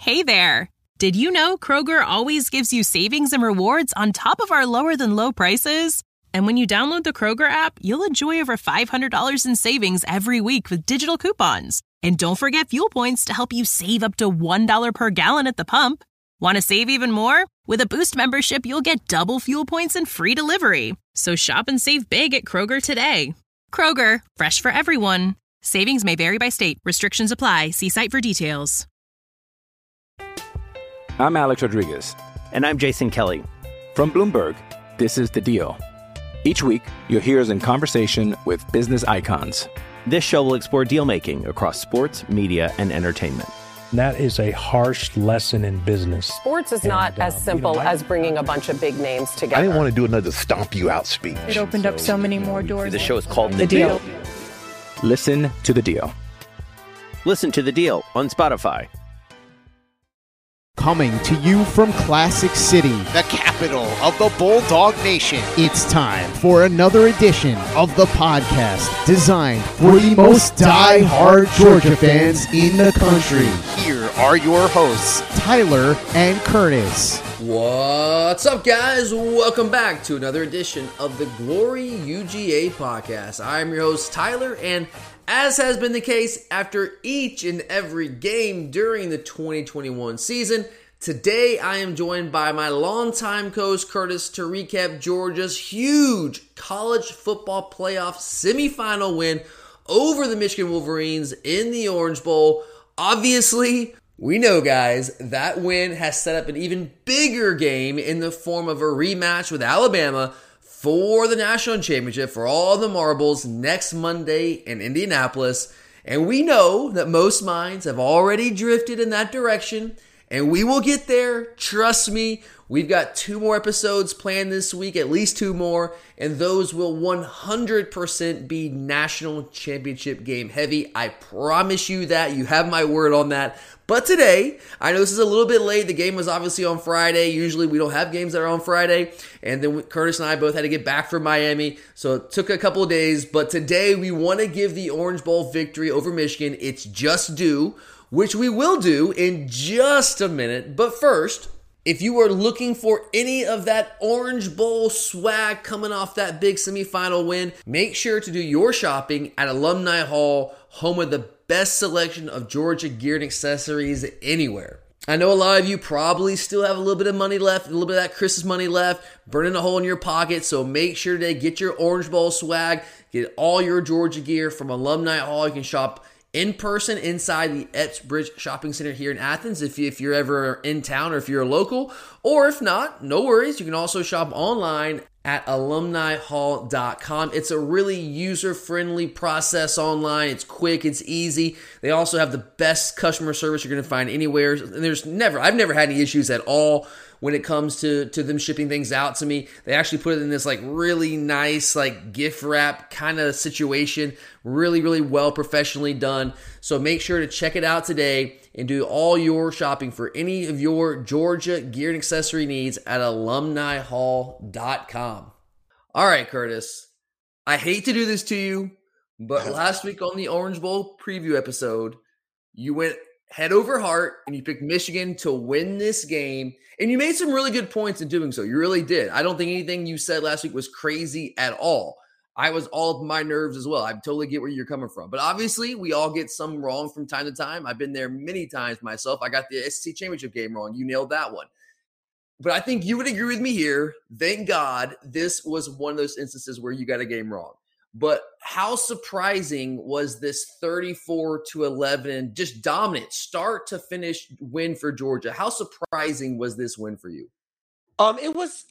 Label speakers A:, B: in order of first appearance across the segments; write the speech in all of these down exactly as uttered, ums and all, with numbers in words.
A: Hey there! Did you know Kroger always gives you savings and rewards on top of our lower-than-low prices? And when you download the Kroger app, you'll enjoy over five hundred dollars in savings every week with digital coupons. And don't forget fuel points to help you save up to one dollar per gallon at the pump. Want to save even more? With a Boost membership, you'll get double fuel points and free delivery. So shop and save big at Kroger today. Kroger, fresh for everyone. Savings may vary by state. Restrictions apply. See site for details.
B: I'm Alex Rodriguez.
C: And I'm Jason Kelly.
B: From Bloomberg, this is The Deal. Each week, you'll hear us in conversation with business icons.
C: This show will explore deal-making across sports, media, and entertainment.
D: That is a harsh lesson in business.
E: Sports is not and, as uh, simple you know, I, as bringing a bunch of big names together.
F: I didn't want to do another stomp you out speech.
G: It opened so, up so many more doors.
C: The show is called The,
G: the deal.
C: deal.
B: Listen to The Deal.
C: Listen to The Deal on Spotify.
H: Coming to you from Classic City,
I: the capital of the Bulldog Nation.
H: It's time for another edition of the podcast designed for the most die-hard Georgia fans in the country.
I: Here are your hosts,
H: Tyler and Curtis.
J: What's up, guys? Welcome back to another edition of the Glory U G A podcast. I'm your host, Tyler, and as has been the case after each and every game during the twenty twenty-one season, today I am joined by my longtime co-host Curtis to recap Georgia's huge college football playoff semifinal win over the Michigan Wolverines in the Orange Bowl. Obviously, we know, guys, that win has set up an even bigger game in the form of a rematch with Alabama for the national championship, for all the marbles, next Monday in Indianapolis. And we know that most minds have already drifted in that direction, and we will get there. Trust me. We've got two more episodes planned this week, at least two more, and those will one hundred percent be national championship game heavy. I promise you that. You have my word on that. But today, I know this is a little bit late. The game was obviously on Friday. Usually we don't have games that are on Friday. And then Curtis and I both had to get back from Miami. So it took a couple of days. But today we want to give the Orange Bowl victory over Michigan its just due, which we will do in just a minute. But first, if you are looking for any of that Orange Bowl swag coming off that big semifinal win, make sure to do your shopping at Alumni Hall, home of the best selection of Georgia gear and accessories anywhere. I know a lot of you probably still have a little bit of money left, a little bit of that Christmas money left, burning a hole in your pocket, so make sure to get your Orange Bowl swag, get all your Georgia gear from Alumni Hall. You can shop in person inside the Epps Bridge Shopping Center here in Athens if, you, if you're ever in town or if you're a local, or if not, no worries. You can also shop online at alumni hall dot com. It's a really user-friendly process online. It's quick, it's easy. They also have the best customer service you're going to find anywhere. And there's never, I've never had any issues at all when it comes to, to them shipping things out to me. They actually put it in this like really nice like gift wrap kind of situation. Really, really well professionally done. So make sure to check it out today and do all your shopping for any of your Georgia gear and accessory needs at alumni hall dot com. All right, Curtis. I hate to do this to you, but last week on the Orange Bowl preview episode, you went head over heart and you picked Michigan to win this game. And you made some really good points in doing so. You really did. I don't think anything you said last week was crazy at all. I was all of my nerves as well. I totally get where you're coming from. But obviously, we all get some wrong from time to time. I've been there many times myself. I got the S E C championship game wrong. You nailed that one. But I think you would agree with me here. Thank God this was one of those instances where you got a game wrong. But how surprising was this thirty-four to eleven, just dominant start to finish win for Georgia? How surprising was this win for you?
K: Um, it was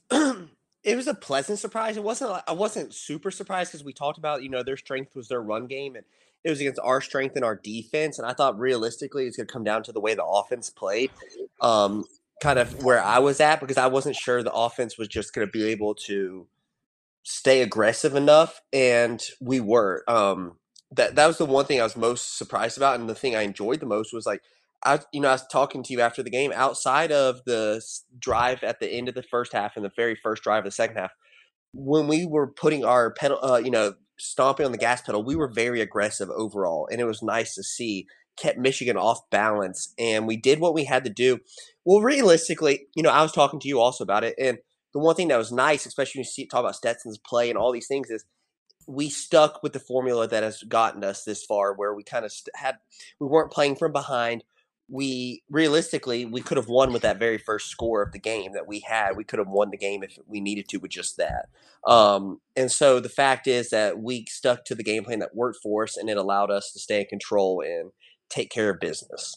K: it was a pleasant surprise. It wasn't I wasn't super surprised because we talked about, you know, their strength was their run game and it was against our strength and our defense. And I thought realistically it's going to come down to the way the offense played, um, kind of where I was at, because I wasn't sure the offense was just going to be able to stay aggressive enough, and we were. Um, that that was the one thing I was most surprised about, and the thing I enjoyed the most was like, I you know I was talking to you after the game. Outside of the drive at the end of the first half and the very first drive of the second half, when we were putting our pedal, uh, you know, stomping on the gas pedal, we were very aggressive overall, and it was nice to see. kept Michigan off balance, and we did what we had to do. Well, realistically, you know, I was talking to you also about it, and the one thing that was nice, especially when you see, talk about Stetson's play and all these things, is we stuck with the formula that has gotten us this far, where we kind of st- had we weren't playing from behind. We realistically we could have won with that very first score of the game that we had. We could have won the game if we needed to with just that. Um, and so the fact is that we stuck to the game plan that worked for us, and it allowed us to stay in control and take care of business.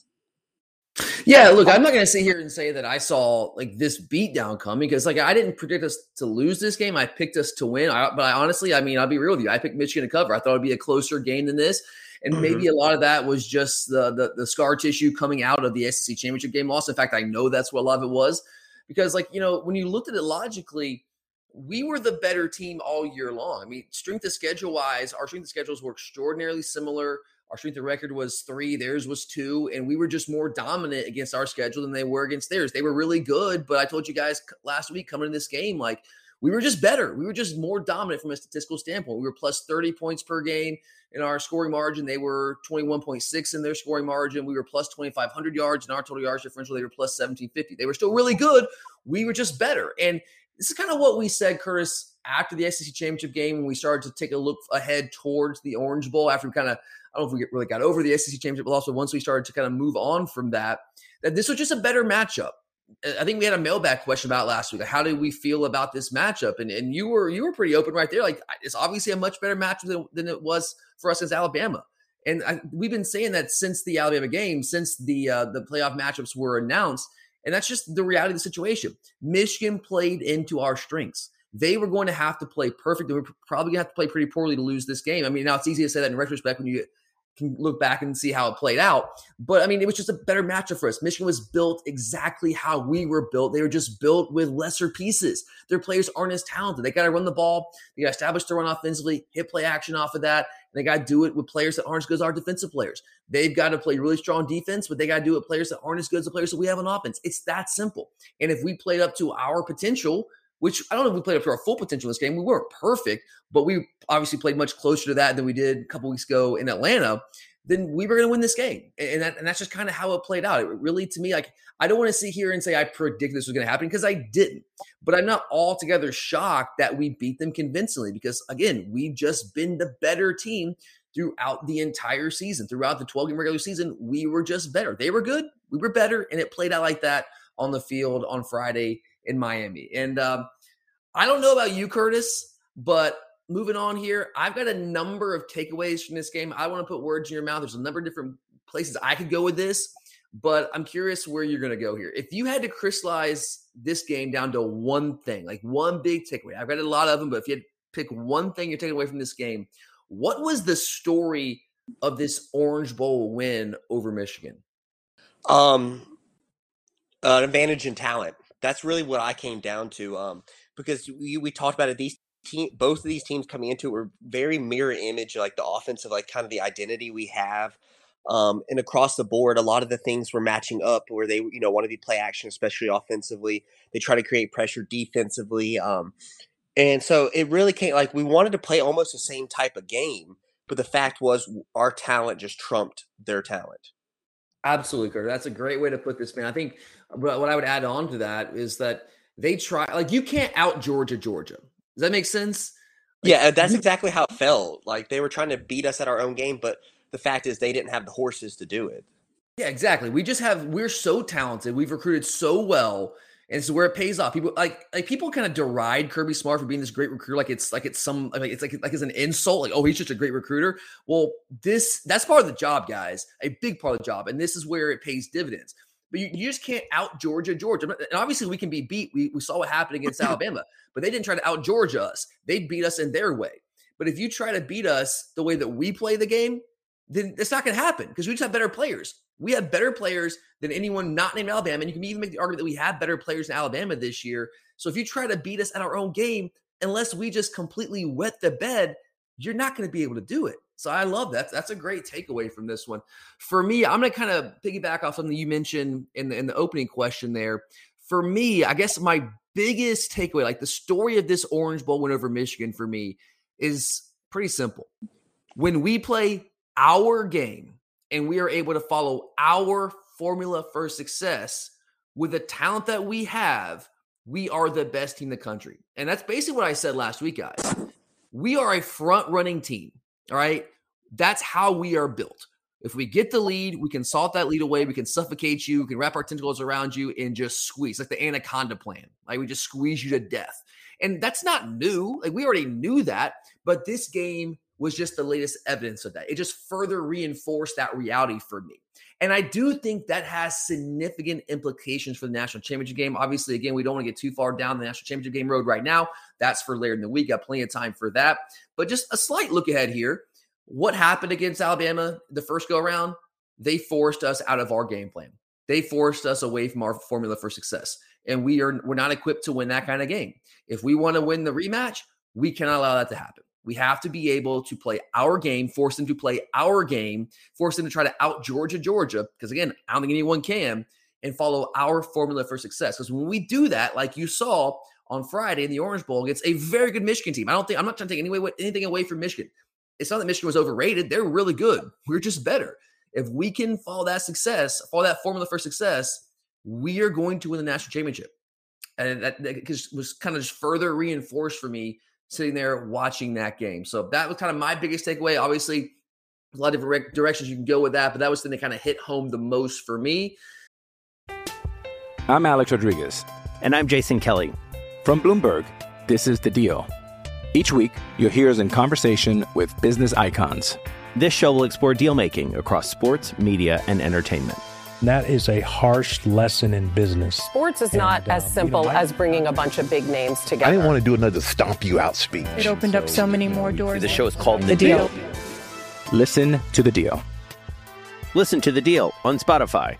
J: Yeah, look, I'm not going to sit here and say that I saw like this beatdown coming, because like I didn't predict us to lose this game. I picked us to win. I, but I honestly, I mean, I'll be real with you. I picked Michigan to cover. I thought it'd be a closer game than this. And mm-hmm. maybe a lot of that was just the, the the scar tissue coming out of the S E C championship game loss. In fact, I know that's what a lot of it was, because like, you know, when you looked at it logically, we were the better team all year long. I mean, strength of schedule wise, our strength of schedules were extraordinarily similar. Our strength of record was three, theirs was two, and we were just more dominant against our schedule than they were against theirs. They were really good, but I told you guys last week coming in this game, like we were just better. We were just more dominant from a statistical standpoint. We were plus thirty points per game in our scoring margin. They were twenty-one point six in their scoring margin. We were plus twenty-five hundred yards in our total yards differential. They were plus seventeen fifty. They were still really good. We were just better. And this is kind of what we said, Curtis, after the S E C championship game, when we started to take a look ahead towards the Orange Bowl, after we kind of, I don't know if we really got over the S E C championship, but also once we started to kind of move on from that, that this was just a better matchup. I think we had a mailbag question about last week. Like, how did we feel about this matchup? And and you were you were pretty open right there. Like, it's obviously a much better matchup than, than it was for us against Alabama. And I, we've been saying that since the Alabama game, since the uh, the playoff matchups were announced. And that's just the reality of the situation. Michigan played into our strengths. They were going to have to play perfect. They were probably going to have to play pretty poorly to lose this game. I mean, now it's easy to say that in retrospect when you can look back and see how it played out. But, I mean, it was just a better matchup for us. Michigan was built exactly how we were built. They were just built with lesser pieces. Their players aren't as talented. They got to run the ball. They got to establish the run offensively, hit play action off of that. And they got to do it with players that aren't as good as our defensive players. They've got to play really strong defense, but they got to do it with players that aren't as good as the players that we have on offense. It's that simple. And if we played up to our potential, which I don't know if we played up to our full potential in this game. We weren't perfect, but we obviously played much closer to that than we did a couple weeks ago in Atlanta. Then we were going to win this game. And, that, and that's just kind of how it played out. It really, to me, like, I don't want to sit here and say I predicted this was going to happen, because I didn't. But I'm not altogether shocked that we beat them convincingly, because, again, we've just been the better team throughout the entire season. Throughout the twelve-game regular season, we were just better. They were good. We were better. And it played out like that on the field on Friday in Miami. And um, I don't know about you, Curtis, but moving on here, I've got a number of takeaways from this game. I want to put words in your mouth. There's a number of different places I could go with this, but I'm curious where you're going to go here. If you had to crystallize this game down to one thing, like one big takeaway, I've got a lot of them, but if you had to pick one thing you're taking away from this game, what was the story of this Orange Bowl win over Michigan?
K: Um, uh, an advantage in talent. That's really what I came down to. Um, because we, we talked about it. These team, both of these teams coming into it were very mirror image, like the offensive, like kind of the identity we have. Um, and across the board, a lot of the things were matching up where they, you know, want to be play action, especially offensively. They try to create pressure defensively. Um, and so it really came like we wanted to play almost the same type of game, but the fact was our talent just trumped their talent.
J: Absolutely, Kurt. That's a great way to put this, man. I think what I would add on to that is that they try, like, you can't out Georgia, Georgia. Does that make sense? Like,
K: yeah, that's you, exactly how it felt. Like they were trying to beat us at our own game, but the fact is they didn't have the horses to do it.
J: Yeah, exactly. We just have, we're so talented. We've recruited so well. And it's where it pays off. People like, like people kind of deride Kirby Smart for being this great recruiter. Like it's like, it's some, like it's like, like it's an insult. Like, oh, he's just a great recruiter. Well, this, that's part of the job, guys, a big part of the job. And this is where it pays dividends. But you, you just can't out Georgia, Georgia. And obviously we can be beat. We, we saw what happened against Alabama, but they didn't try to out Georgia us. They beat us in their way. But if you try to beat us the way that we play the game, then it's not going to happen because we just have better players. We have better players than anyone not named Alabama. And you can even make the argument that we have better players in Alabama this year. So if you try to beat us at our own game, unless we just completely wet the bed, you're not going to be able to do it. So I love that. That's a great takeaway from this one. For me, I'm going to kind of piggyback off something you mentioned in the, in the opening question there. For me, I guess my biggest takeaway, like the story of this Orange Bowl win over Michigan for me is pretty simple. When we play our game, and we are able to follow our formula for success with the talent that we have, we are the best team in the country. And that's basically what I said last week, guys. We are a front-running team, all right? That's how we are built. If we get the lead, we can salt that lead away. We can suffocate you. We can wrap our tentacles around you and just squeeze, like the anaconda plan. Like we just squeeze you to death. And that's not new. Like we already knew that. But this game was just the latest evidence of that. It just further reinforced that reality for me. And I do think that has significant implications for the national championship game. Obviously, again, we don't want to get too far down the national championship game road right now. That's for later in the week. Got plenty of time for that. But just a slight look ahead here. What happened against Alabama the first go around? They forced us out of our game plan. They forced us away from our formula for success. And we are, we're not equipped to win that kind of game. If we want to win the rematch, we cannot allow that to happen. We have to be able to play our game, force them to play our game, force them to try to out Georgia, Georgia, because again, I don't think anyone can, and follow our formula for success. Because when we do that, like you saw on Friday in the Orange Bowl against a very good Michigan team, I don't think, I'm not trying to take any, anything away from Michigan. It's not that Michigan was overrated. They're really good. We're just better. If we can follow that success, follow that formula for success, we are going to win the national championship. And that, that was kind of just further reinforced for me sitting there watching that game. So that was kind of my biggest takeaway. Obviously, a lot of different directions you can go with that, but that was the thing that kind of hit home the most for me.
B: I'm Alex Rodriguez.
C: And I'm Jason Kelly.
B: From Bloomberg, this is The Deal. Each week, you'll hear us in conversation with business icons.
C: This show will explore deal-making across sports, media, and entertainment.
D: That is a harsh lesson in business.
E: Sports is
D: and,
E: not as
D: um,
E: simple
D: you know,
E: as bringing a bunch of big names together.
F: I didn't want to do another stomp you out speech.
G: It opened up so many more doors.
C: The show is called The,
G: The
C: deal.
G: Deal.
B: Listen to The Deal.
C: Listen to The Deal on Spotify.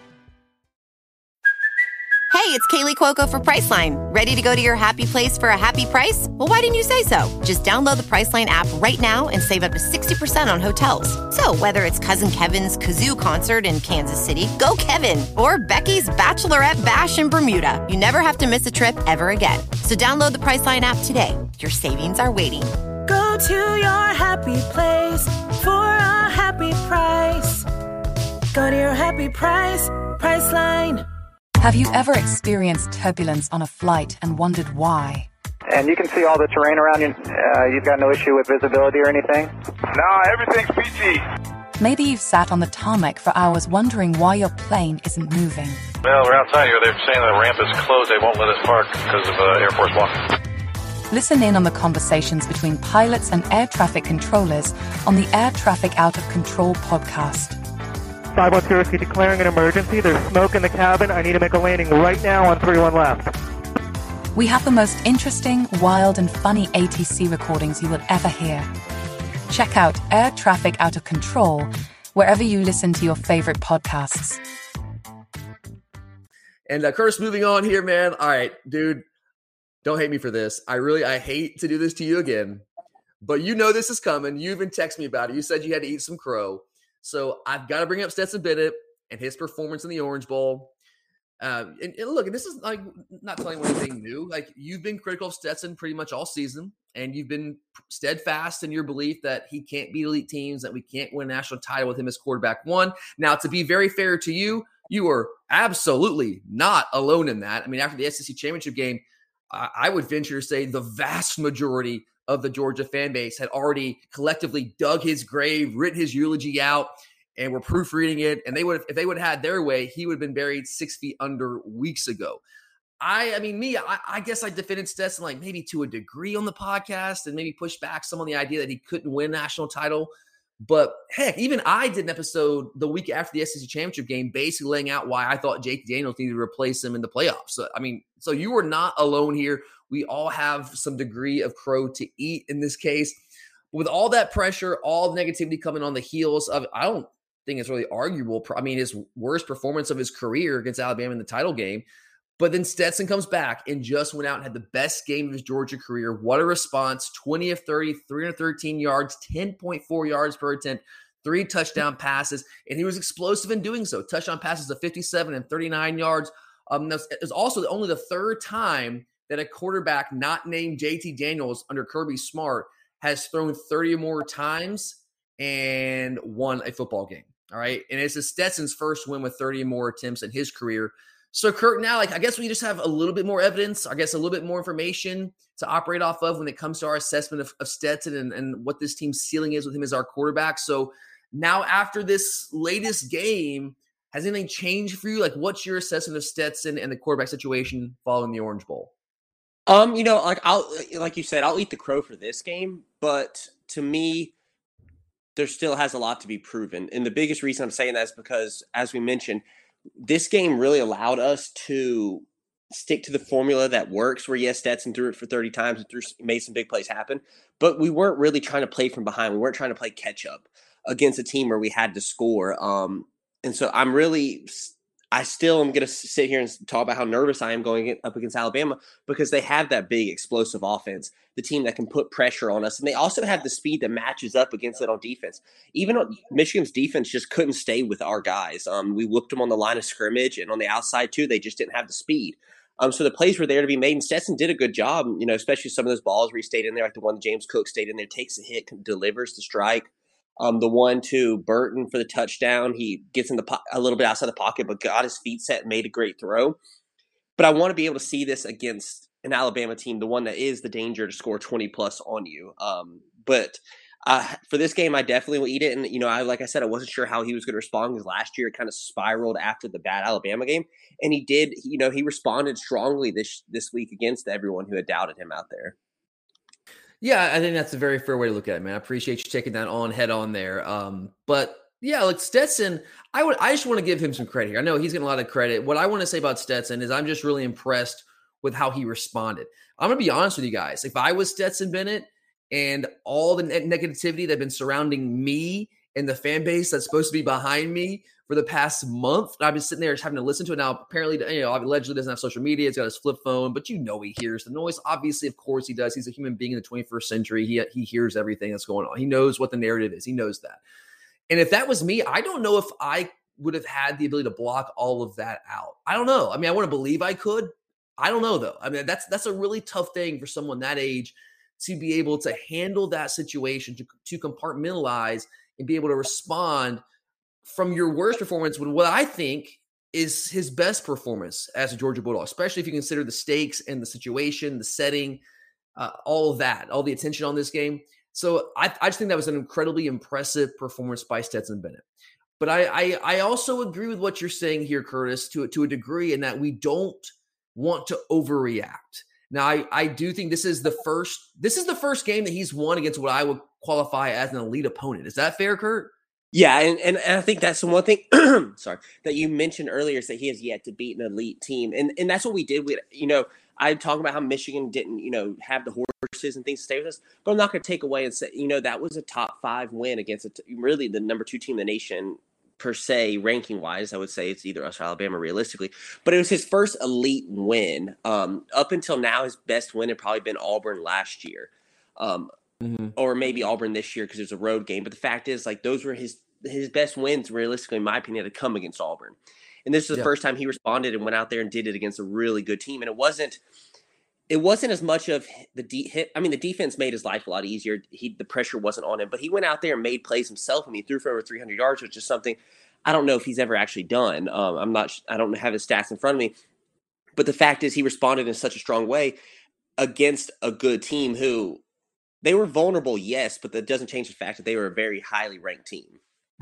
L: Hey, it's Kaylee Cuoco for Priceline. Ready to go to your happy place for a happy price? Well, why didn't you say so? Just download the Priceline app right now and save up to sixty percent on hotels. So whether it's Cousin Kevin's Kazoo Concert in Kansas City, go Kevin, or Becky's Bachelorette Bash in Bermuda, you never have to miss a trip ever again. So download the Priceline app today. Your savings are waiting.
M: Go to your happy place for a happy price. Go to your happy price, Priceline.
N: Have you ever experienced turbulence on a flight and wondered why?
O: And you can see all the terrain around you. Uh, you've got no issue with visibility or anything?
P: No, everything's peachy.
N: Maybe you've sat on the tarmac for hours wondering why your plane isn't moving.
P: Well, we're outside here. They're saying the ramp is closed. They won't let us park because of uh, Air Force One.
N: Listen in on the conversations between pilots and air traffic controllers on the Air Traffic Out of Control podcast.
O: five one zero, declaring an emergency. There's smoke in the cabin. I need to make a landing right now on three one left.
N: We have the most interesting, wild, and funny A T C recordings you will ever hear. Check out Air Traffic Out of Control wherever you listen to your favorite podcasts.
J: And uh, Curtis, moving on here, man. All right, dude, don't hate me for this. I really, I hate to do this to you again, but you know this is coming. You even texted me about it. You said you had to eat some crow. So I've got to bring up Stetson Bennett and his performance in the Orange Bowl. Um, and, and look, this is like not telling you anything new. Like you've been critical of Stetson pretty much all season, and you've been steadfast in your belief that he can't beat elite teams, that we can't win a national title with him as quarterback one. Now, to be very fair to you, you are absolutely not alone in that. I mean, after the S E C championship game, I, I would venture to say the vast majority of the Georgia fan base had already collectively dug his grave, written his eulogy out, and were proofreading it. And they would, if they would have had their way, he would have been buried six feet under weeks ago. I, I mean, me, I, I guess I defended Stetson like maybe to a degree on the podcast and maybe pushed back some on the idea that he couldn't win a national title. But heck, even I did an episode the week after the S E C championship game, basically laying out why I thought J T Daniels needed to replace him in the playoffs. So, I mean, so you were not alone here. We all have some degree of crow to eat in this case. With all that pressure, all the negativity coming on the heels of, I don't think it's really arguable. I mean, his worst performance of his career against Alabama in the title game. But then Stetson comes back and just went out and had the best game of his Georgia career. What a response. twenty of thirty, three hundred thirteen yards, ten point four yards per attempt, three touchdown passes, and he was explosive in doing so. Touchdown passes of fifty-seven and thirty-nine yards. Um, it was also only the third time that a quarterback not named J T Daniels under Kirby Smart has thrown thirty or more times and won a football game. All right. And it's Stetson's first win with thirty or more attempts in his career. So, Kurt, now, like, I guess we just have a little bit more evidence, I guess a little bit more information to operate off of when it comes to our assessment of, of Stetson and, and what this team's ceiling is with him as our quarterback. So now after this latest game, has anything changed for you? Like, what's your assessment of Stetson and the quarterback situation following the Orange Bowl?
K: Um, you know, like I'll like you said, I'll eat the crow for this game, but to me, there still has a lot to be proven. And the biggest reason I'm saying that is because, as we mentioned, this game really allowed us to stick to the formula that works, where yes, Stetson threw it for thirty times and threw, made some big plays happen, but we weren't really trying to play from behind. We weren't trying to play catch up against a team where we had to score. Um, and so I'm really, I still am going to sit here and talk about how nervous I am going up against Alabama, because they have that big explosive offense, the team that can put pressure on us. And they also have the speed that matches up against it on defense. Even though Michigan's defense just couldn't stay with our guys. Um, we whooped them on the line of scrimmage, and on the outside too, they just didn't have the speed. Um, so the plays were there to be made, and Stetson did a good job, you know, especially some of those balls where he stayed in there, like the one that James Cook stayed in there, takes a hit, delivers the strike. Um, the one to Burton for the touchdown, he gets in the po- a little bit outside the pocket, but got his feet set and made a great throw. But I want to be able to see this against an Alabama team, the one that is the danger to score twenty plus on you. Um, but uh, for this game, I definitely will eat it. And, you know, I like I said, I wasn't sure how he was going to respond, because last year it kind of spiraled after the bad Alabama game. And he did, you know, he responded strongly this this week against everyone who had doubted him out there.
J: Yeah, I think that's a very fair way to look at it, man. I appreciate you taking that on head on there. Um, but yeah, like Stetson, I would I just want to give him some credit here. I know he's getting a lot of credit. What I want to say about Stetson is I'm just really impressed with how he responded. I'm going to be honest with you guys. If I was Stetson Bennett and all the ne- negativity that's been surrounding me and the fan base that's supposed to be behind me for the past month, I've been sitting there just having to listen to it. Now, apparently, you know, allegedly doesn't have social media. He's got his flip phone, but you know he hears the noise. Obviously, of course he does. He's a human being in the twenty-first century. He, he hears everything that's going on. He knows what the narrative is. He knows that. And if that was me, I don't know if I would have had the ability to block all of that out. I don't know. I mean, I want to believe I could. I don't know, though. I mean, that's that's a really tough thing for someone that age to be able to handle that situation, to, to compartmentalize and be able to respond from your worst performance with what I think is his best performance as a Georgia Bulldog, especially if you consider the stakes and the situation, the setting, uh, all of that, all the attention on this game. So I, I just think that was an incredibly impressive performance by Stetson Bennett. But I, I, I also agree with what you're saying here, Curtis, to, to a degree, in that we don't want to overreact. Now, I, I do think this is the first this is the first game that he's won against what I would qualify as an elite opponent. Is that fair, Kurt?
K: Yeah, and, and, and I think that's the one thing, sorry, that you mentioned earlier, is that he has yet to beat an elite team. And and that's what we did with, you know, I talk about how Michigan didn't, you know, have the horses and things to stay with us, but I'm not going to take away and say, you know, that was a top five win against a t- really the number two team in the nation, per se, ranking wise. I would say it's either us or Alabama realistically, but it was his first elite win. Um, up until now, his best win had probably been Auburn last year. Um, Mm-hmm. Or maybe Auburn this year because it was a road game. But the fact is, like, those were his his best wins, realistically, in my opinion, to come against Auburn. And this is the yeah. first time he responded and went out there and did it against a really good team. And it wasn't it wasn't as much of the de- hit. I mean, the defense made his life a lot easier. He the pressure wasn't on him, but he went out there and made plays himself. I mean, he threw for over three hundred yards, which is something I don't know if he's ever actually done. Um, I'm not. I don't have his stats in front of me. But the fact is, he responded in such a strong way against a good team who. They were vulnerable, yes, but that doesn't change the fact that they were a very highly ranked team.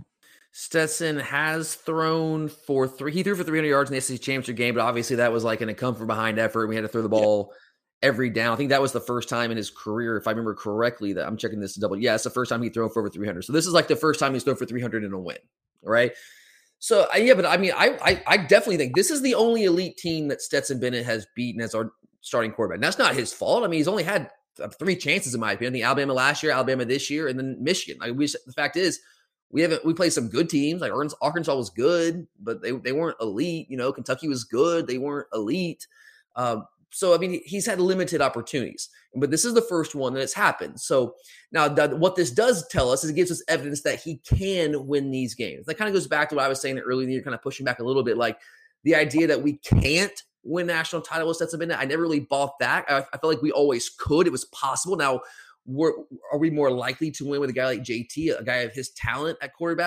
J: Stetson has thrown for three. He threw for three hundred yards in the S E C championship game, but obviously that was like in a come from behind effort. We had to throw the ball yeah. every down. I think that was the first time in his career, if I remember correctly, that I'm checking this to double. Yeah, it's the first time he threw for over three hundred. So this is like the first time he's thrown for three hundred in a win, right? So uh, yeah, but I mean, I, I I definitely think this is the only elite team that Stetson Bennett has beaten as our starting quarterback. And that's not his fault. I mean, he's only had three chances, in my opinion. I think Alabama last year, Alabama this year, and then Michigan. Like we, the fact is, we haven't we played some good teams. Like Arkansas was good, but they they weren't elite. You know, Kentucky was good, they weren't elite. Um, so I mean, he's had limited opportunities, but this is the first one that has happened. So now, that, what this does tell us is it gives us evidence that he can win these games. That kind of goes back to what I was saying earlier in the year, kind of pushing back a little bit, like the idea that we can't win national title with Stetson Bennett. I never really bought that. I, I felt like we always could. It was possible. Now, we're, are we more likely to win with a guy like J T, a guy of his talent at quarterback,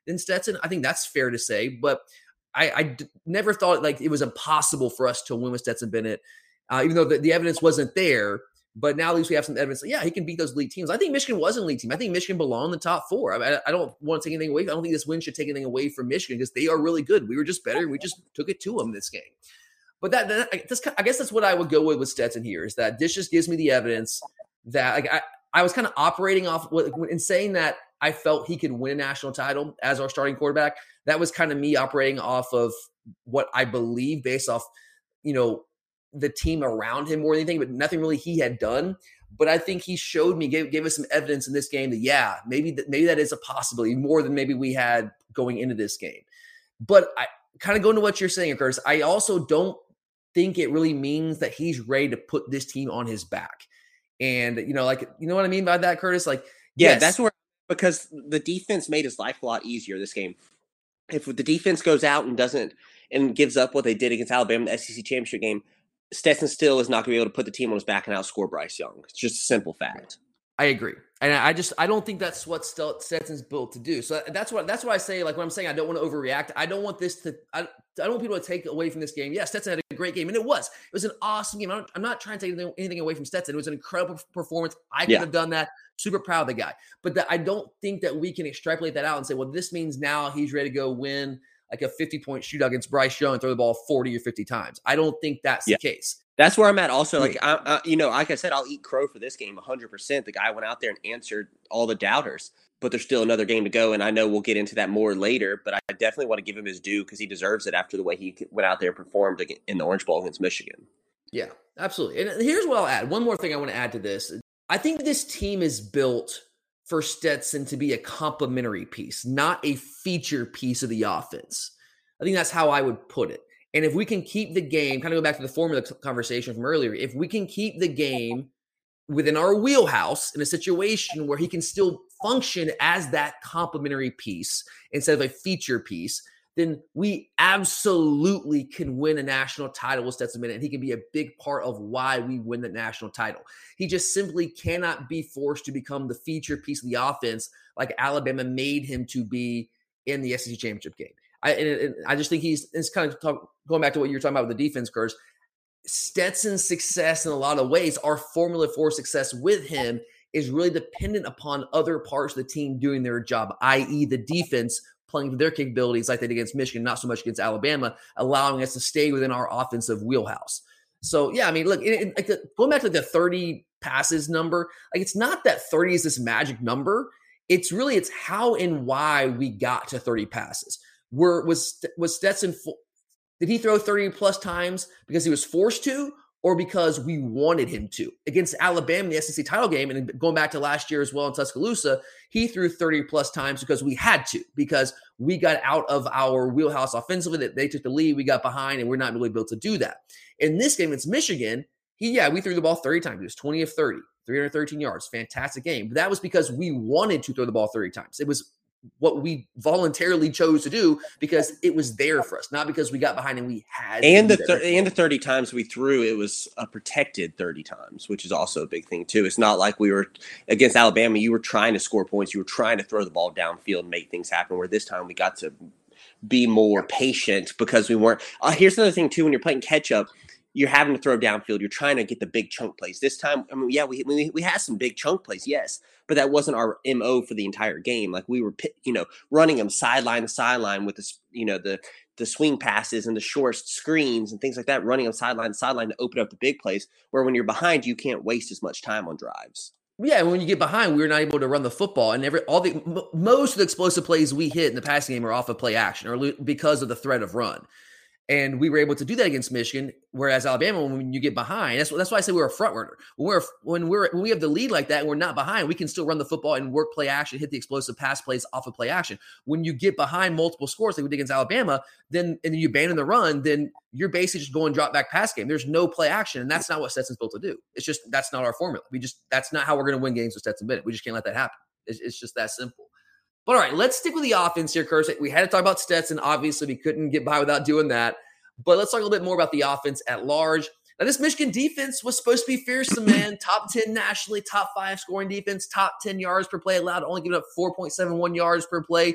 J: than Stetson. I think that's fair to say, but I, I d- never thought like it was impossible for us to win with Stetson Bennett, uh, even though the, the evidence wasn't there. But now at least we have some evidence. That, yeah, he can beat those elite teams. I think Michigan was an elite team. I think Michigan belonged in the top four. I, mean, I don't want to take anything away. I don't think this win should take anything away from Michigan because they are really good. We were just better. And we just took it to them this game. But that, that I, that's, I guess that's what I would go with with Stetson here is that this just gives me the evidence that like, I, I was kind of operating off in saying that I felt he could win a national title as our starting quarterback. That was kind of me operating off of what I believe based off, you know, the team around him more than anything, but nothing really he had done. But I think he showed me, gave, gave us some evidence in this game that, yeah, maybe that, maybe that is a possibility more than maybe we had going into this game. But I kind of going to what you're saying, Curtis, I also don't think it really means that he's ready to put this team on his back. And, you know, like, you know what I mean by that, Curtis? Like,
K: yeah,
J: yes.
K: that's where, because the defense made his life a lot easier this game. If the defense goes out and doesn't, and gives up what they did against Alabama in the S E C championship game, Stetson still is not going to be able to put the team on his back and outscore Bryce Young. It's just a simple fact.
J: I agree. And I just, I don't think that's what Stetson's built to do. So that's what, that's why I say, like when I'm saying I don't want to overreact, I don't want this to, I, I don't want people to take away from this game. Yeah, Stetson had a great game, and it was. It was an awesome game. I don't, I'm not trying to take anything, anything away from Stetson. It was an incredible performance. I could
K: yeah.
J: have done that. Super proud of the guy. But that, I don't think that we can extrapolate that out and say, well, this means now he's ready to go win like a fifty-point shootout against Bryce Young and throw the ball forty or fifty times. I don't think that's
K: yeah.
J: the case.
K: That's where I'm at also. Like, I, I, you know, like I said, I'll eat crow for this game one hundred percent. The guy went out there and answered all the doubters, but there's still another game to go, and I know we'll get into that more later, but I definitely want to give him his due because he deserves it after the way he went out there and performed in the Orange Bowl against Michigan.
J: Yeah, absolutely. And here's what I'll add. One more thing I want to add to this. I think this team is built for Stetson to be a complementary piece, not a feature piece of the offense. I think that's how I would put it. And if we can keep the game, kind of go back to the formula conversation from earlier, if we can keep the game within our wheelhouse in a situation where he can still function as that complementary piece instead of a feature piece, then we absolutely can win a national title with Stetson Bennett, and he can be a big part of why we win the national title. He just simply cannot be forced to become the feature piece of the offense like Alabama made him to be in the S E C championship game. I, and, and I just think he's, it's kind of talk, going back to what you were talking about with the defense, Curse. Stetson's success in a lot of ways, our formula for success with him is really dependent upon other parts of the team doing their job, that is the defense playing to their capabilities like they did against Michigan, not so much against Alabama, allowing us to stay within our offensive wheelhouse. So, yeah, I mean, look, it, it, like the, going back to the thirty passes number, like it's not that thirty is this magic number. It's really, it's how and why we got to thirty passes. Were was was Stetson, did he throw thirty plus times because he was forced to or because we wanted him to? Against Alabama in the S E C title game, and going back to last year as well in Tuscaloosa, he threw thirty plus times because we had to, because we got out of our wheelhouse offensively, that they took the lead, we got behind, and we're not really built to do that. In this game, it's Michigan. He, yeah, we threw the ball thirty times. It was twenty of thirty, three hundred thirteen yards. Fantastic game. But that was because we wanted to throw the ball thirty times. It was what we voluntarily chose to do because it was there for us, not because we got behind and we had
K: and
J: to
K: the th- and the thirty times we threw, it was a protected thirty times, which is also a big thing too. It's not like we were against Alabama, you were trying to score points, you were trying to throw the ball downfield and make things happen, where this time we got to be more patient because we weren't uh, here's another thing too. When you're playing catch up, you're having to throw downfield. You're trying to get the big chunk plays. This time, I mean, yeah, we we, we had some big chunk plays, yes, but that wasn't our M O for the entire game. Like we were, you know, running them sideline to sideline with the, you know, the the swing passes and the short screens and things like that, running them sideline to sideline to open up the big plays, where when you're behind, you can't waste as much time on drives.
J: Yeah, when you get behind, we were not able to run the football, and every all the m- most of the explosive plays we hit in the passing game are off of play action or lo- because of the threat of run. And we were able to do that against Michigan, whereas Alabama, when you get behind, that's that's why I say we're a front runner. When we're when we're when we have the lead like that, and we're not behind, we can still run the football and work play action, hit the explosive pass plays off of play action. When you get behind multiple scores like we did against Alabama, then and you abandon the run, then you're basically just going drop back pass game. There's no play action, and that's not what Stetson's built to do. It's just that's not our formula. We just that's not how we're going to win games with Stetson Bennett. We just can't let that happen. It's, it's just that simple. But all right, let's stick with the offense here, Curse. We had to talk about Stetson. Obviously, we couldn't get by without doing that. But let's talk a little bit more about the offense at large. Now, this Michigan defense was supposed to be fearsome, man. Top ten nationally, top five scoring defense, top ten yards per play allowed, only giving up four point seven one yards per play.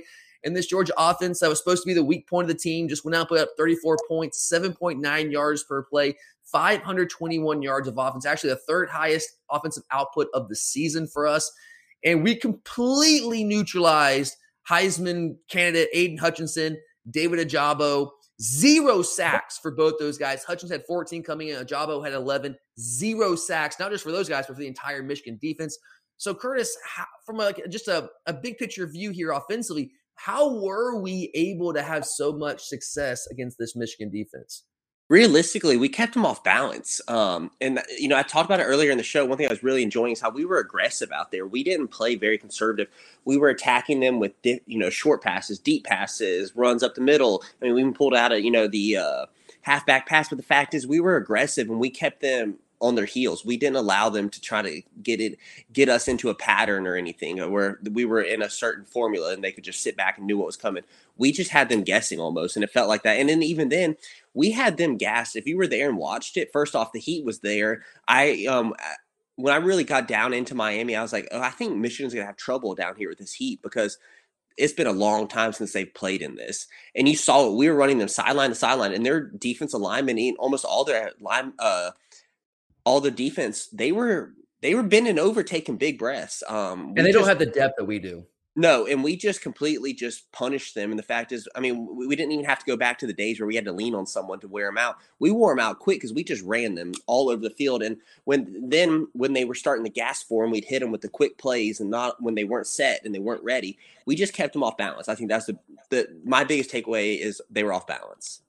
J: And this Georgia offense that was supposed to be the weak point of the team just went out, put up thirty-four points, seven point nine yards per play, five hundred twenty-one yards of offense, actually the third highest offensive output of the season for us. And we completely neutralized Heisman candidate Aiden Hutchinson, David Ojabo. Zero sacks for both those guys. Hutchinson had fourteen coming in. Ojabo had eleven. Zero sacks, not just for those guys, but for the entire Michigan defense. So, Curtis, how, from a, like just a, a big picture view here offensively, how were we able to have so much success against this Michigan defense?
K: Realistically, we kept them off balance. Um, and, you know, I talked about it earlier in the show. One thing I was really enjoying is how we were aggressive out there. We didn't play very conservative. We were attacking them with, you know, short passes, deep passes, runs up the middle. I mean, we even pulled out, a, you know, the uh, halfback pass. But the fact is we were aggressive and we kept them on their heels. We didn't allow them to try to get it, get us into a pattern or anything where we were in a certain formula and they could just sit back and knew what was coming. We just had them guessing almost, and it felt like that. And then even then, we had them gassed. If you were there and watched it, first off, the heat was there. I um when I really got down into Miami, I was like, oh, I think Michigan's gonna have trouble down here with this heat because it's been a long time since they've played in this. And you saw it. We were running them sideline to sideline, and their defensive linemen, almost all their line, uh, all the defense, they were they were bending over, taking big breaths. Um,
J: and they
K: just,
J: don't have the depth that we do.
K: No, and we just completely just punished them. And the fact is, I mean, we, we didn't even have to go back to the days where we had to lean on someone to wear them out. We wore them out quick because we just ran them all over the field. And when then when they were starting to gas for them, we'd hit them with the quick plays, and not when they weren't set and they weren't ready. We just kept them off balance. I think that's the, the my biggest takeaway is they were off balance.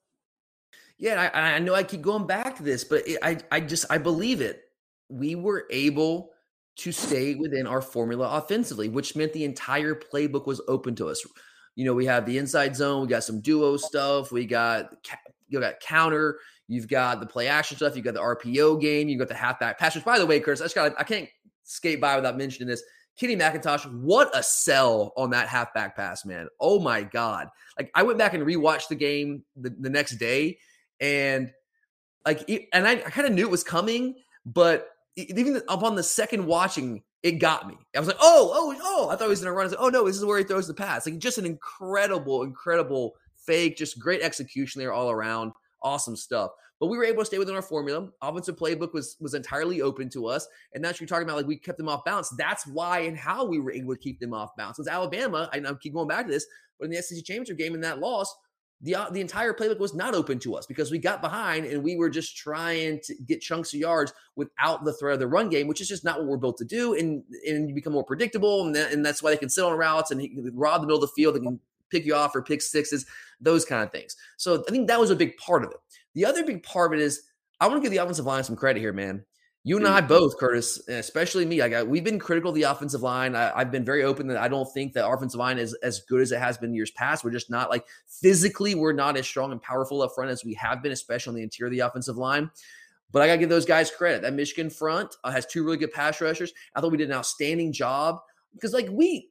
J: Yeah, I, I know I keep going back to this, but it, I, I just I believe it. We were able to stay within our formula offensively, which meant the entire playbook was open to us. You know, we have the inside zone, we got some duo stuff, we got you got counter, you've got the play action stuff, you got the R P O game, you got the halfback pass. Which, by the way, Curtis, I just got I can't skate by without mentioning this. Kenny McIntosh, what a sell on that halfback pass, man! Oh my God! Like I went back and rewatched the game the, the next day, and like, and I, I kind of knew it was coming, but even upon the second watching, it got me. I was like, oh, oh, oh, I thought he was going to run. I was like, oh, no, this is where he throws the pass. Like, just an incredible, incredible fake, just great execution there all around. Awesome stuff. But we were able to stay within our formula. Offensive playbook was was entirely open to us. And that's what you're talking about. Like, we kept them off balance. That's why and how we were able to keep them off balance. Because Alabama, I know I keep going back to this, but in the S E C Championship game in that loss, The, the entire playbook was not open to us because we got behind and we were just trying to get chunks of yards without the threat of the run game, which is just not what we're built to do. And, and you become more predictable, and, that, and that's why they can sit on routes and rob the middle of the field. They can pick you off for pick sixes, those kind of things. So I think that was a big part of it. The other big part of it is I want to give the offensive line some credit here, man. You and I both, Curtis, especially me, like I, we've been critical of the offensive line. I, I've been very open that I don't think that our offensive line is as good as it has been in years past. We're just not like physically, we're not as strong and powerful up front as we have been, especially on the interior of the offensive line. But I got to give those guys credit. That Michigan front uh, has two really good pass rushers. I thought we did an outstanding job because like we,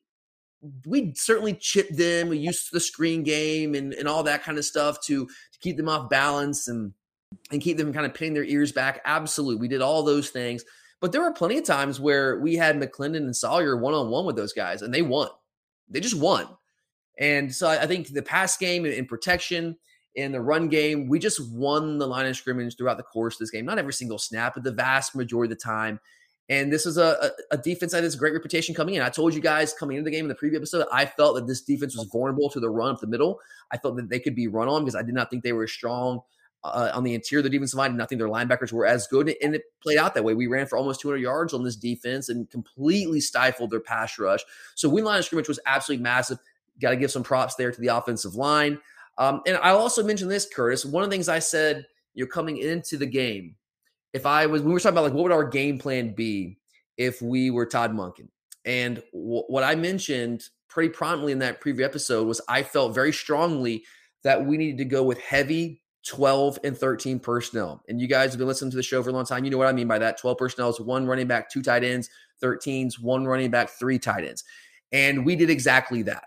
J: we certainly chipped them. We used the screen game and, and all that kind of stuff to, to keep them off balance and, and keep them kind of pinning their ears back. Absolutely. We did all those things. But there were plenty of times where we had McClendon and Sawyer one-on-one with those guys, and they won. They just won. And so I think the pass game and protection and the run game, we just won the line of scrimmage throughout the course of this game. Not every single snap, but the vast majority of the time. And this is a, a, a defense that has a great reputation coming in. I told you guys coming into the game in the preview episode, I felt that this defense was vulnerable to the run up the middle. I felt that they could be run on because I did not think they were strong Uh, on the interior of the defensive line. Nothing their linebackers were as good, and it played out that way. We ran for almost two hundred yards on this defense and completely stifled their pass rush. So win line of scrimmage was absolutely massive. Got to give some props there to the offensive line. Um, and I also mentioned this, Curtis. One of the things I said, you know, coming into the game, if I was, we were talking about like what would our game plan be if we were Todd Monken, and w- what I mentioned pretty prominently in that preview episode was I felt very strongly that we needed to go with heavy twelve and thirteen personnel. And you guys have been listening to the show for a long time. You know what I mean by that. twelve personnel is one running back, two tight ends, thirteens, one running back, three tight ends. And we did exactly that.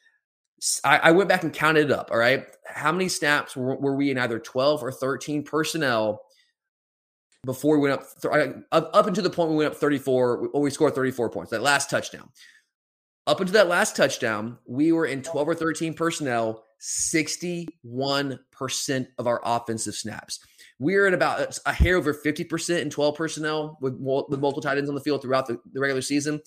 J: I, I went back and counted it up. All right. How many snaps were, were we in either twelve or thirteen personnel before we went up, th- up, up until the point we went up thirty-four, or we scored thirty-four points, that last touchdown. Up until that last touchdown, we were in twelve or thirteen personnel sixty-one percent of our offensive snaps. We're at about a hair over fifty percent in twelve personnel with, with multiple tight ends on the field throughout the, the regular season,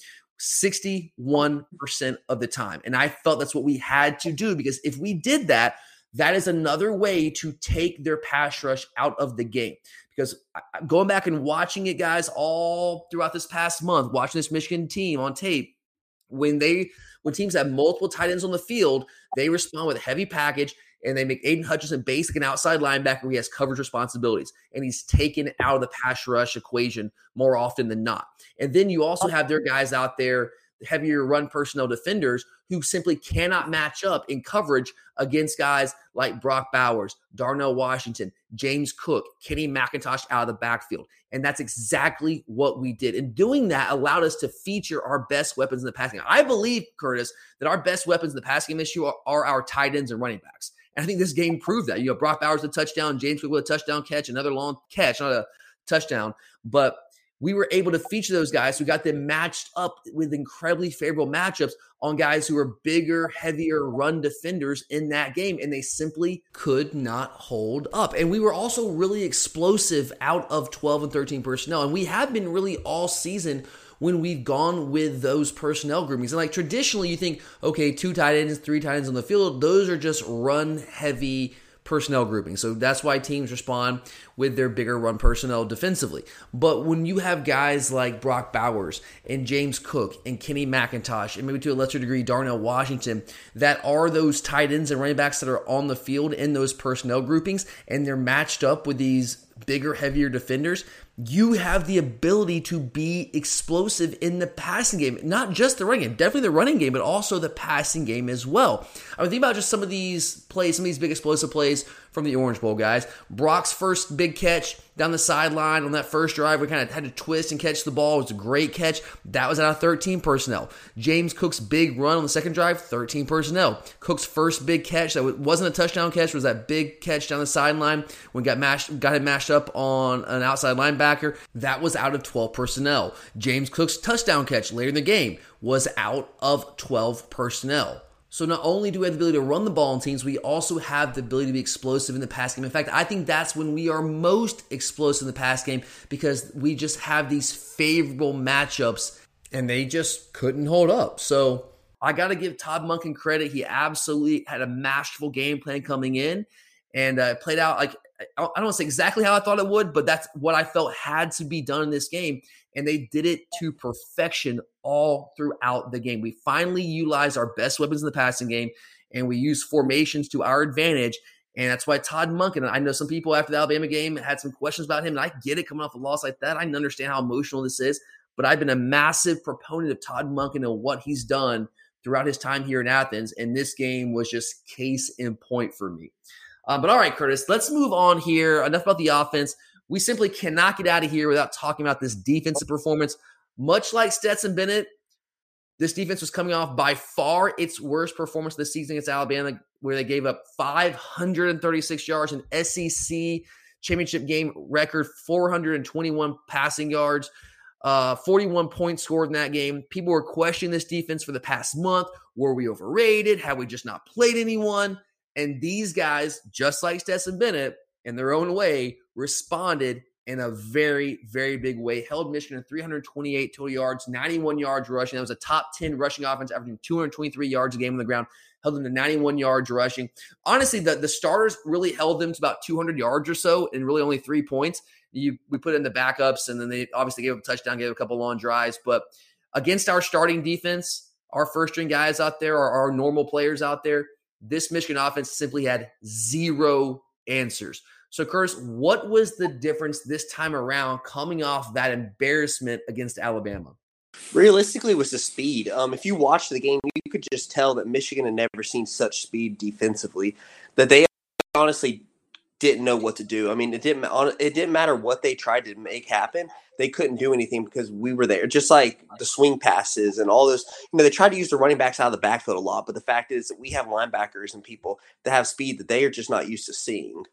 J: sixty-one percent of the time. And I felt that's what we had to do, because if we did that, that is another way to take their pass rush out of the game. Because going back and watching it, guys, all throughout this past month, watching this Michigan team on tape, when they when teams have multiple tight ends on the field, they respond with a heavy package, and they make Aiden Hutchinson basic and outside linebacker where he has coverage responsibilities, and he's taken out of the pass rush equation more often than not. And then you also have their guys out there, heavier run personnel defenders, who simply cannot match up in coverage against guys like Brock Bowers, Darnell Washington, James Cook, Kenny McIntosh out of the backfield. And that's exactly what we did. And doing that allowed us to feature our best weapons in the passing game. I believe, Curtis, that our best weapons in the passing game this year are, are our tight ends and running backs. And I think this game proved that. You have Brock Bowers with a touchdown, James Cook with a touchdown catch, another long catch, not a touchdown. But we were able to feature those guys. We got them matched up with incredibly favorable matchups on guys who are bigger, heavier run defenders in that game, and they simply could not hold up. And we were also really explosive out of twelve and thirteen personnel, and we have been really all season when we've gone with those personnel groupings. And like traditionally, you think, okay, two tight ends, three tight ends on the field, those are just run-heavy personnel grouping. So that's why teams respond with their bigger run personnel defensively. But when you have guys like Brock Bowers and James Cook and Kenny McIntosh, and maybe to a lesser degree Darnell Washington, that are those tight ends and running backs that are on the field in those personnel groupings, and they're matched up with these bigger, heavier defenders, you have the ability to be explosive in the passing game. Not just the running game, definitely the running game, but also the passing game as well. I mean, think about just some of these plays, some of these big explosive plays from the Orange Bowl, guys. Brock's first big catch down the sideline on that first drive, we kind of had to twist and catch the ball. It was a great catch. That was out of thirteen personnel. James Cook's big run on the second drive, thirteen personnel. Cook's first big catch that wasn't a touchdown catch, was that big catch down the sideline when we got mashed, got him mashed up on an outside linebacker. That was out of twelve personnel. James Cook's touchdown catch later in the game was out of twelve personnel. So not only do we have the ability to run the ball in teams, we also have the ability to be explosive in the pass game. In fact, I think that's when we are most explosive in the pass game, because we just have these favorable matchups, and they just couldn't hold up. So I got to give Todd Monken credit. He absolutely had a masterful game plan coming in, and uh, played out like, I don't want to say exactly how I thought it would, but that's what I felt had to be done in this game. And they did it to perfection all throughout the game. We finally utilized our best weapons in the passing game, and we used formations to our advantage. And that's why Todd Monken, I know some people after the Alabama game had some questions about him, and I get it coming off a loss like that. I understand how emotional this is, but I've been a massive proponent of Todd Monken and what he's done throughout his time here in Athens, and this game was just case in point for me. Um, but all right, Curtis, let's move on here. Enough about the offense. We simply cannot get out of here without talking about this defensive performance. Much like Stetson Bennett, this defense was coming off by far its worst performance this season against Alabama, where they gave up five hundred thirty-six yards, an S E C championship game record, four hundred twenty-one passing yards, uh, forty-one points scored in that game. People were questioning this defense for the past month. Were we overrated? Have we just not played anyone? And these guys, just like Stetson Bennett, in their own way, responded in a very, very big way. Held Michigan to three hundred twenty-eight total yards, ninety-one yards rushing. That was a top ten rushing offense, averaging two hundred twenty-three yards a game on the ground. Held them to ninety-one yards rushing. Honestly, the, the starters really held them to about two hundred yards or so, and really only three points. You we put in the backups, and then they obviously gave up a touchdown, gave up a couple long drives. But against our starting defense, our first-string guys out there, our, our normal players out there, this Michigan offense simply had zero answers. So, Curtis, what was the difference this time around coming off that embarrassment against Alabama?
K: Realistically, it was the speed. Um, if you watch the game, you could just tell that Michigan had never seen such speed defensively, that they honestly didn't know what to do. I mean, it didn't it didn't matter what they tried to make happen. They couldn't do anything because we were there. Just like the swing passes and all those, you know, they tried to use the running backs out of the backfield a lot, but the fact is that we have linebackers and people that have speed that they are just not used to seeing.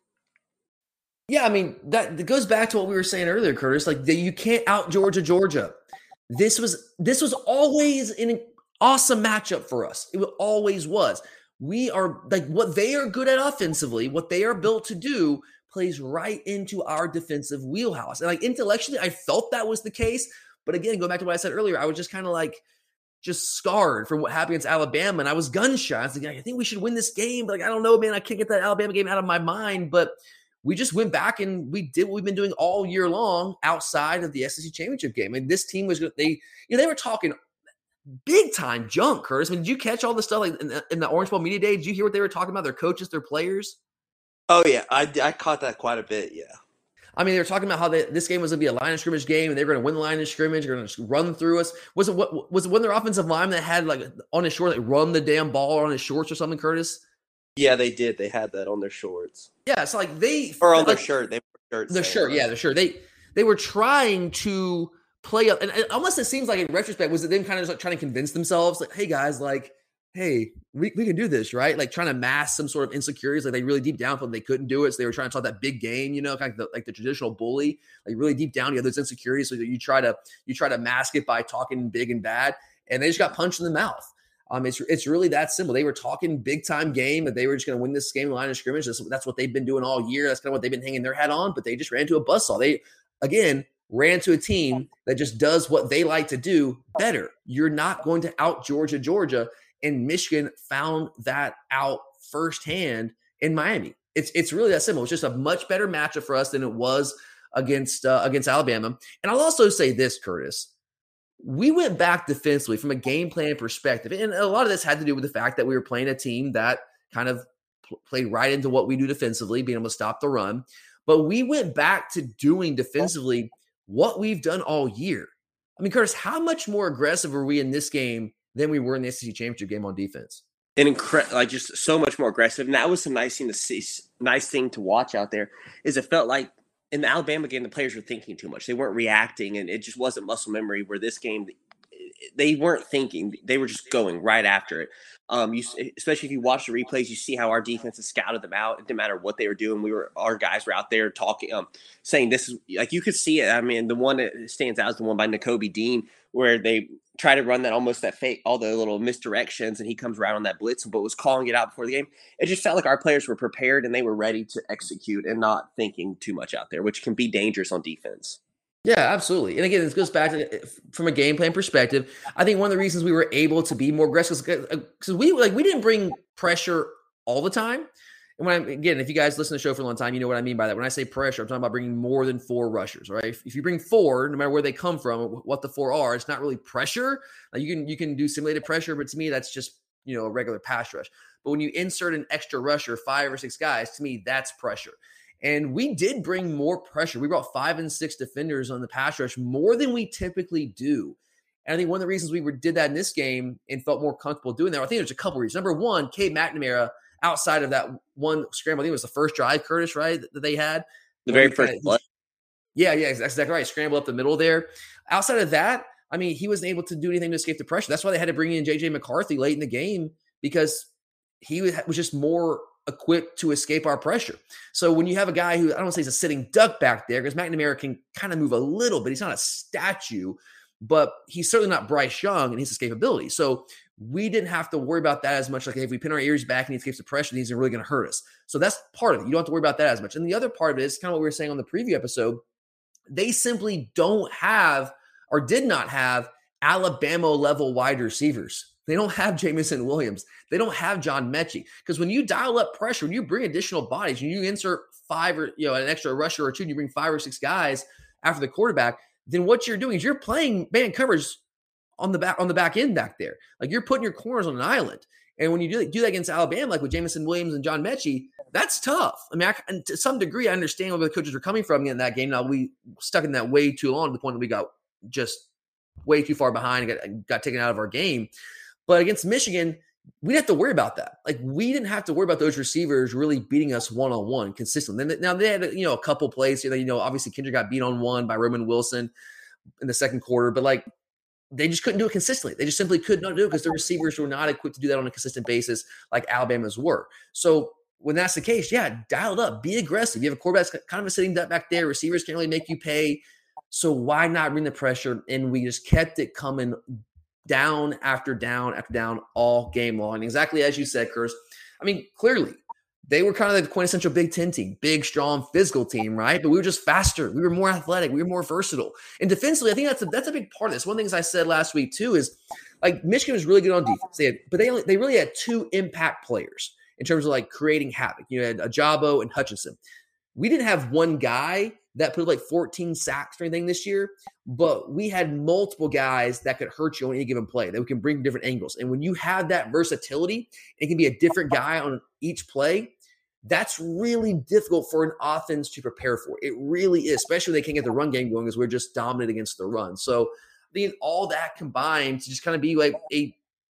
J: Yeah, I mean, that, that goes back to what we were saying earlier, Curtis. Like, the, you can't out Georgia, Georgia. This was this was always an Awesome matchup for us. It always was. We are like what they are good at offensively, what they are built to do plays right into our defensive wheelhouse. And like intellectually, I felt that was the case. But again, going back to what I said earlier, I was just kind of like just scarred from what happened against Alabama. And I was gun shy. I was like, I think we should win this game. But like, I don't know, man. I can't get that Alabama game out of my mind. But we just went back and we did what we've been doing all year long outside of the S E C championship game. And this team was, they, you know, they were talking big time junk, Curtis. I mean, did you catch all the stuff like in the, in the Orange Bowl media day? Did you hear what they were talking about? Their coaches, their players?
K: Oh, yeah. I, I caught that quite a bit, yeah.
J: I mean, they were talking about how they, this game was going to be a line of scrimmage game, and they were going to win the line of scrimmage. They're going to run through us. Was it what was it one of their offensive linemen that had like on his short, like run the damn ball on his shorts or something, Curtis?
K: Yeah, they did. They had that on their shorts.
J: Yeah, it's like they
K: or on
J: like,
K: their shirt. They were shirts.
J: Their shirt, yeah, their shirt. They they were trying to play up, and it, almost it seems like in retrospect was it them kind of just like trying to convince themselves, like, hey guys, like, hey, we, we can do this, right? Like trying to mask some sort of insecurities. Like they really deep down felt they couldn't do it, so they were trying to talk that big game, you know, kind of the, like the traditional bully. Like really deep down, you have those insecurities, so that you try to you try to mask it by talking big and bad, and they just got punched in the mouth. Um, it's it's really that simple. They were talking big time game that they were just going to win this game in line of scrimmage. That's, that's what they've been doing all year. That's kind of what they've been hanging their hat on. But they just ran to a buzzsaw. They again ran to a team that just does what they like to do better. You're not going to out Georgia, Georgia, and Michigan found that out firsthand in Miami. It's it's really that simple. It's just a much better matchup for us than it was against uh, against Alabama. And I'll also say this, Curtis. We went back defensively from a game plan perspective. And a lot of this had to do with the fact that we were playing a team that kind of pl- played right into what we do defensively, being able to stop the run. But we went back to doing defensively what we've done all year. I mean, Curtis, how much more aggressive were we in this game than we were in the S E C championship game on defense?
K: And incre- like just so much more aggressive. And that was some nice thing to see, nice thing to watch out there is it felt like in the Alabama game, the players were thinking too much. They weren't reacting, and it just wasn't muscle memory. Where this game, they weren't thinking; they were just going right after it. Um, you, especially if you watch the replays, you see how our defense has scouted them out. It didn't matter what they were doing. We were our guys were out there talking, um, saying this is like you could see it. I mean, the one that stands out is the one by Nakobe Dean, where they try to run that almost that fake, all the little misdirections, and he comes right on that blitz, but was calling it out before the game. It just felt like our players were prepared and they were ready to execute and not thinking too much out there, which can be dangerous on defense.
J: Yeah, absolutely. And again, this goes back to from a game plan perspective. I think one of the reasons we were able to be more aggressive because we like we didn't bring pressure all the time. And when I, again, if you guys listen to the show for a long time, you know what I mean by that. When I say pressure, I'm talking about bringing more than four rushers, right? If, if you bring four, no matter where they come from, what the four are, it's not really pressure. Like you can you can do simulated pressure, but to me, that's just you know a regular pass rush. But when you insert an extra rusher, five or six guys, to me, that's pressure. And we did bring more pressure. We brought five and six defenders on the pass rush, more than we typically do. And I think one of the reasons we were, did that in this game and felt more comfortable doing that, I think there's a couple reasons. Number one, Cade McNamara, outside of that one scramble, I think it was the first drive, Curtis, right, that they had.
K: The very first play.
J: Yeah, yeah, that's exactly right. Scramble up the middle there. Outside of that, I mean, he wasn't able to do anything to escape the pressure. That's why they had to bring in J J McCarthy late in the game because he was just more equipped to escape our pressure. So when you have a guy who, I don't want to say he's a sitting duck back there because McNamara can kind of move a little bit. He's not a statue, but he's certainly not Bryce Young in his escapability. So we didn't have to worry about that as much. Like if we pin our ears back and he escapes the pressure, he's really going to hurt us. So that's part of it. You don't have to worry about that as much. And the other part of it is kind of what we were saying on the preview episode. They simply don't have or did not have Alabama level wide receivers. They don't have Jamison Williams. They don't have John Mechie. Because when you dial up pressure, when you bring additional bodies, and you insert five or, you know, an extra rusher or two, and you bring five or six guys after the quarterback, then what you're doing is you're playing man coverage on the back on the back end back there. Like you're putting your corners on an island. And when you do, do that against Alabama, like with Jamison Williams and John Mechie, that's tough. I mean, I, and to some degree, I understand where the coaches are coming from in that game. Now, we stuck in that way too long to the point that we got just way too far behind and got, got taken out of our game. But against Michigan, we didn't have to worry about that. Like we didn't have to worry about those receivers really beating us one-on-one consistently. Then now they had, you know, a couple plays here that, you know, obviously Kendrick got beat on one by Roman Wilson in the second quarter, but like they just couldn't do it consistently. They just simply could not do it because the receivers were not equipped to do that on a consistent basis like Alabama's were. So when that's the case, yeah, dial it up, be aggressive. You have a quarterback that's kind of a sitting duck back there. Receivers can't really make you pay. So why not bring the pressure? And we just kept it coming down after down after down all game long. And exactly as you said, Curse, I mean, clearly, they were kind of the quintessential Big Ten team, big, strong, physical team, right? But we were just faster. We were more athletic. We were more versatile. And defensively, I think that's a, that's a big part of this. One of the things I said last week, too, is like Michigan was really good on defense. They had, but they only, they really had two impact players in terms of like creating havoc. You had Ajabo and Hutchinson. We didn't have one guy that put like fourteen sacks or anything this year, but we had multiple guys that could hurt you on any given play, that we can bring different angles. And when you have that versatility, it can be a different guy on each play. That's really difficult for an offense to prepare for. It really is, especially when they can't get the run game going because we're just dominant against the run. So I think all that combined to just kind of be like a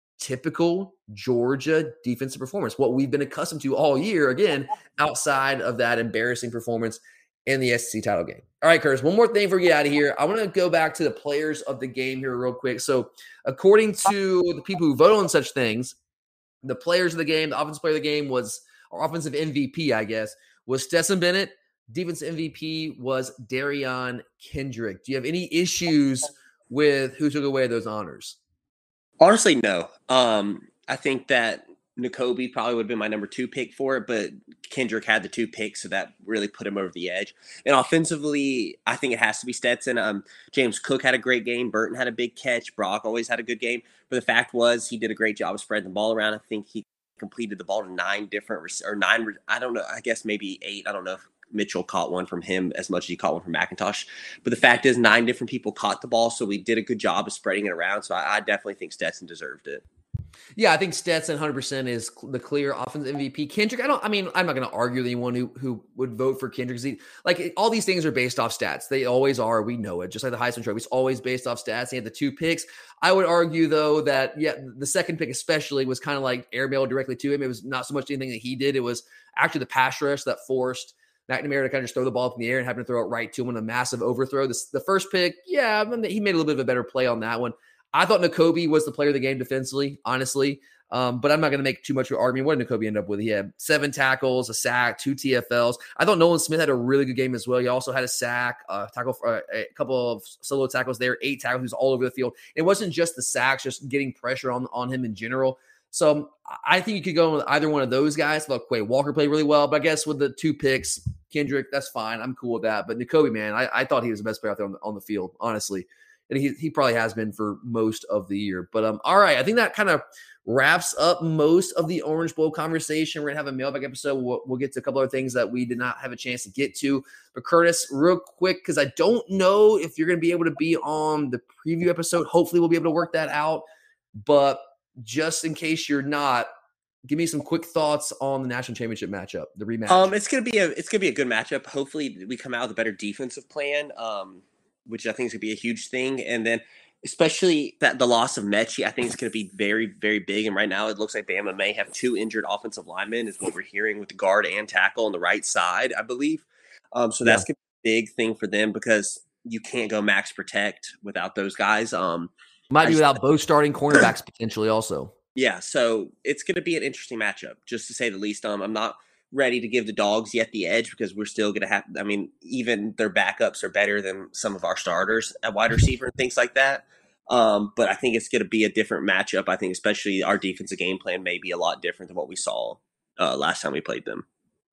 J: typical Georgia defensive performance, what we've been accustomed to all year, again, outside of that embarrassing performance in the S E C title game. All right, Curtis, one more thing before we get out of here. I want to go back to the players of the game here real quick. So according to the people who vote on such things, the players of the game, the offensive player of the game was, or offensive M V P, I guess, was Stetson Bennett. Defensive M V P was Darion Kendrick. Do you have any issues with who took away those honors?
K: Honestly, no. Um, I think that Nakobe probably would have been my number two pick for it, but Kendrick had the two picks, so that really put him over the edge. And offensively, I think it has to be Stetson. Um, James Cook had a great game. Burton had a big catch. Brock always had a good game. But the fact was he did a great job of spreading the ball around. I think he completed the ball to nine different – or nine – I don't know. I guess maybe eight. I don't know if Mitchell caught one from him as much as he caught one from McIntosh. But the fact is nine different people caught the ball, so we did a good job of spreading it around. So I, I definitely think Stetson deserved it.
J: Yeah, I think Stetson one hundred percent is the clear offensive M V P. Kendrick, I don't. I mean, I'm not going to argue with anyone who who would vote for Kendrick. He, like all these things are based off stats. They always are. We know it. Just like the Heisman Trophy, it's always based off stats. He had the two picks. I would argue though that yeah, the second pick especially was kind of like airmailed directly to him. It was not so much anything that he did. It was actually the pass rush that forced McNamara to kind of just throw the ball up in the air and happen to throw it right to him on a massive overthrow. This, the first pick, yeah, he made a little bit of a better play on that one. I thought Nakobe was the player of the game defensively, honestly. Um, but I'm not going to make too much of an argument. What did Nakobe end up with? He had seven tackles, a sack, two T F Ls. I thought Nolan Smith had a really good game as well. He also had a sack, a tackle, uh, a couple of solo tackles there, eight tackles. He was all over the field. It wasn't just the sacks, just getting pressure on, on him in general. So I think you could go with either one of those guys. Look, Quay Walker played really well, but I guess with the two picks, Kendrick, that's fine. I'm cool with that. But Nakobe, man, I, I thought he was the best player out there on the, on the field, honestly. And he, he probably has been for most of the year. But um, all right, I think that kind of wraps up most of the Orange Bowl conversation. We're going to have a mailbag episode. We'll, we'll get to a couple other things that we did not have a chance to get to. But Curtis, real quick, because I don't know if you're going to be able to be on the preview episode. Hopefully we'll be able to work that out. But just in case you're not, give me some quick thoughts on the national championship matchup, the rematch.
K: Um, it's gonna be a it's gonna be a good matchup. Hopefully, we come out with a better defensive plan, um, which I think is gonna be a huge thing. And then, especially that the loss of Mechie, I think is gonna be very, very big. And right now, it looks like Bama may have two injured offensive linemen, is what we're hearing with the guard and tackle on the right side, I believe. Um, so that's yeah. gonna be a big thing for them because you can't go max protect without those guys. Um,
J: Might be without both starting cornerbacks potentially also.
K: Yeah, so it's going to be an interesting matchup, just to say the least. Um, I'm not ready to give the Dogs yet the edge because we're still going to have – I mean, even their backups are better than some of our starters at wide receiver and things like that. Um, but I think it's going to be a different matchup. I think especially our defensive game plan may be a lot different than what we saw uh, last time we played them.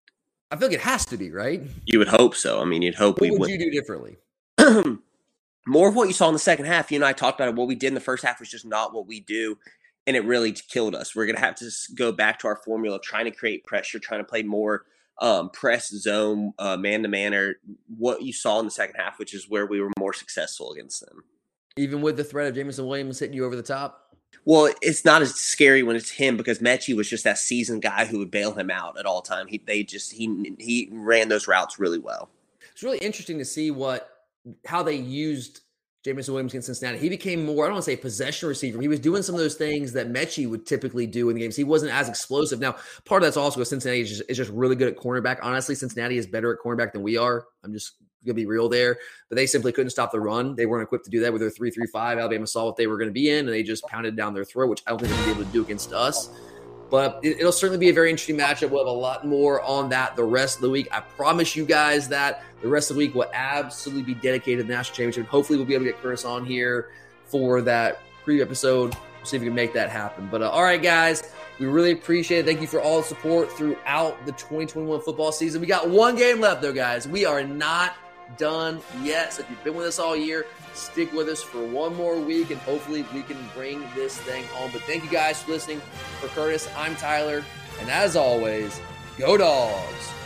J: I feel like it has to be, right?
K: You would hope so. I mean, you'd hope
J: what
K: we
J: would. What
K: would
J: you do differently?
K: More of what you saw in the second half. You and I talked about it. What we did in the first half was just not what we do. And it really killed us. We're going to have to go back to our formula of trying to create pressure, trying to play more um, press zone, uh, man-to-man, or what you saw in the second half, which is where we were more successful against them.
J: Even with the threat of Jameson Williams hitting you over the top?
K: Well, it's not as scary when it's him because Mechie was just that seasoned guy who would bail him out at all time. He they just he he ran those routes really well.
J: It's really interesting to see what how they used Jameson Williams against Cincinnati. He became more, I don't want to say possession receiver. He was doing some of those things that Mechie would typically do in the games. He wasn't as explosive. Now, part of that's also because Cincinnati is just, is just really good at cornerback. Honestly, Cincinnati is better at cornerback than we are. I'm just going to be real there. But they simply couldn't stop the run. They weren't equipped to do that with their three three five. Alabama saw what they were going to be in, and they just pounded down their throat, which I don't think they're going to be able to do against us. But it, it'll certainly be a very interesting matchup. We'll have a lot more on that the rest of the week. I promise you guys that the rest of the week will absolutely be dedicated to the national championship. Hopefully we'll be able to get Curtis on here for that preview episode. We'll see if we can make that happen. But uh, all right, guys, we really appreciate it. Thank you for all the support throughout the twenty twenty-one football season. We got one game left, though, guys. We are not done yet. So if you've been with us all year, stick with us for one more week, and hopefully we can bring this thing home. But thank you guys for listening. For Curtis, I'm Tyler. And as always, go Dogs.